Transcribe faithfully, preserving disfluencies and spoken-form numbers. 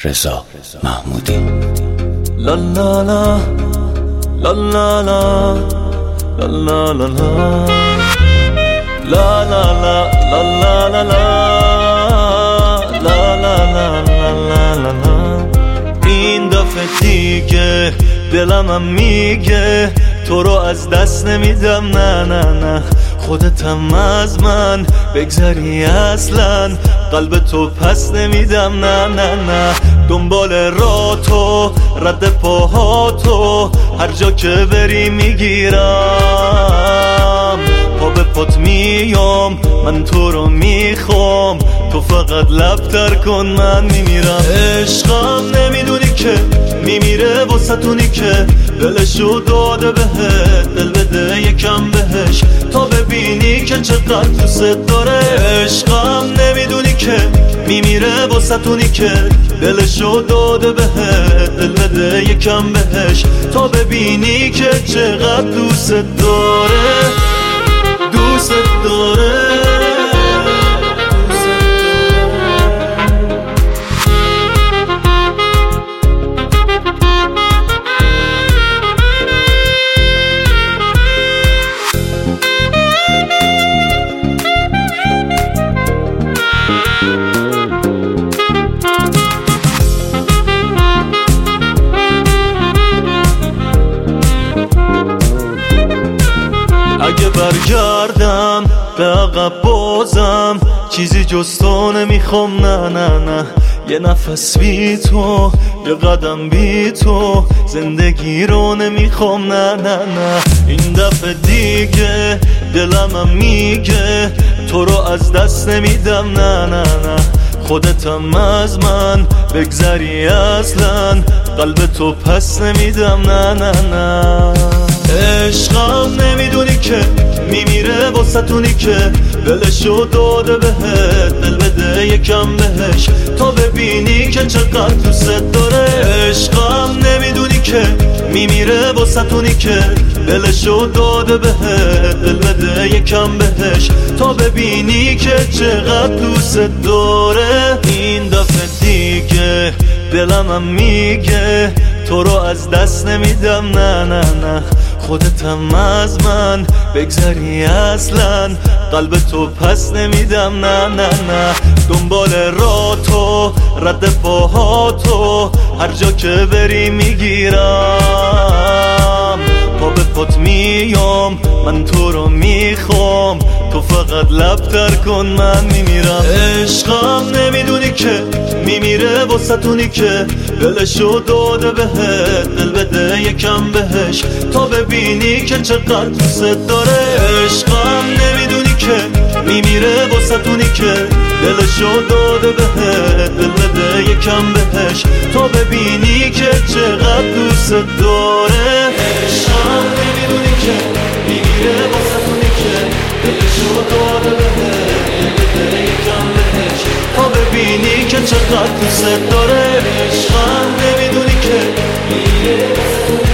رضا محمودی. لا لا لا لا لا لا لا لا لا لا لا لا لا لا لا لا لا لا لا. این دفعه دیگه دلمم میگه تو رو از دست نمیدم، نه نه نه. خودتم از من بگذری اصلا، قلب تو پس نمیدم، نه نه نه. دنبال راه تو، رد پاها تو، هر جا که بری میگیرم. پا به پات میام، من تو رو میخوام، تو فقط لب تر کن من میمیرم. عشقم نمیدونی که میمیره واسطونی که دلشو داده بهت، دل بده یکم بهش تا ببینی که چقدر دوست داره. عشقم نمیدونی که میمیره واسطونی که دلشو داده بهت، دل بده یکم بهش تا ببینی که چقدر دوست داره، دوست داره. اگه برگردم به عقب بازم چیزی جز تو نمیخوام، نه نه نه. یه نفس بی تو، یه قدم بی تو، زندگی رو نمیخوام، نه نه نه. این دفعه دیگه دلمم میگه تو رو از دست نمیدم، نه نه نه. خودتم از من بگذری اصلا، قلب تو پس نمیدم، نه نه نه. عشقم نمیدونی که میمیره واسطونی که دلشو داده بهت، دل بده یکم بهش تا ببینی که چقدر دوست داره. عشقم نمیدونی که میمیره واسطونی که دلشو داده بهت، دل بده یکم بهش تا ببینی که چقدر دوست داره. این دفعه دیگه دلمم میگه تو رو از دست نمیدم، نه نه نه. خودتم از من بگذری اصلا، قلب تو پس نمیدم، نه نه نه. دنبال راه تو، رد پاها تو، هر جا که بری میگیرم. پا به پات میام، من تو رو میخوام، تو فقط لب تر کن من میمیرم. عشقم نمیدونی که میمیره واسطونی که دلشو داده بهت، دل بده یکم بهش تا ببینی که چقدر دوست داره. عشقم نمیدونی که میمیره واسطونی که دلشو داده بهت، دل بده یکم بهش تا ببینی که چقدر دوست داره. عشقم نمیدونی که میمیره واسطونی که دلشو داده بهت، دل بده یکم بهش تا ببینی که چقدر دوست داره. عشقم نمیدونی که میمیره واسطونی